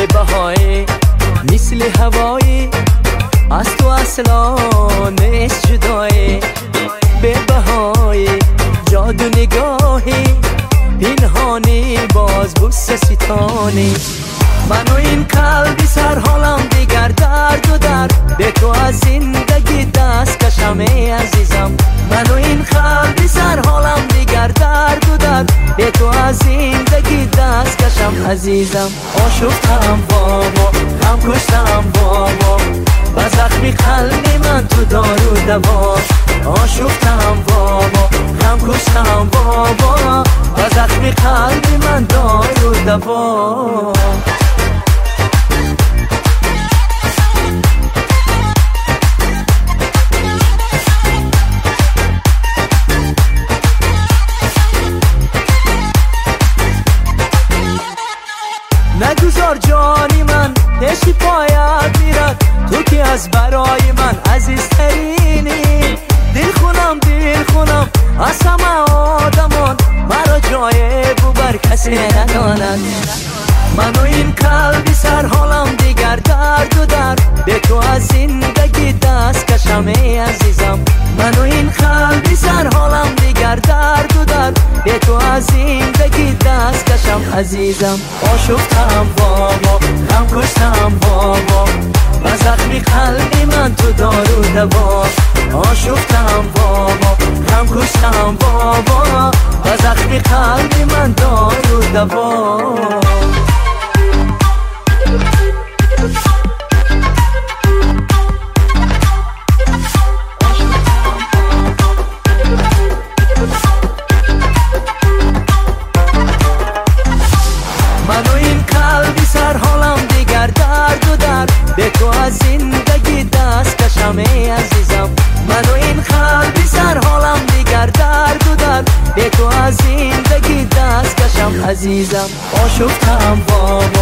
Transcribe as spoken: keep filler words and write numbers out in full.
به بهای مثل هوایی، از تو اصلا نیست جدایی. به بهای جادو نگاهی پنهانی، باز بوس ستانی. من و این قلبی سر حالم دیگر درد و درد، به تو از زندگی دست کشم ای عزیزم. من و این قلبی سر حالم دیگر درد و درد، به تو از زندگی دست کشم عزیزم. آشفتم بابا، غم کشتم بابا، و زخمی قلبی من تو دارو دوا. آشفتم بابا، غم کشتم بابا، و زخمی قلبی من دارو دوا. نگذار جانی من عشقی پایت میرد، تو که از برای من عزیزترینی. دل خونم دل خونم از همه آدمان، مرا جای ببر کسی نداند. من و این قلبی سر حالم دیگر درد و درد، به تو از زندگی دست کشم ای عزیزم. من و این قلبی سر حالم دیگر درد و درد، به تو از زندگی دست کشم عزیزم. آشفتم بابا، غم کشتم بابا، و زخمی قلبی من تو دارو دوا. آشفتم بابا، غم کشتم بابا، و زخمی قلبی من دارو دوا. من و این قلبی سر حالم دیگر درد و درد، به تو از زندگی دست کشم ای عزیزم. من و این قلبی سر حالم دیگر درد و درد، به تو از زندگی دست کشم عزیزم. آشفتم بابا،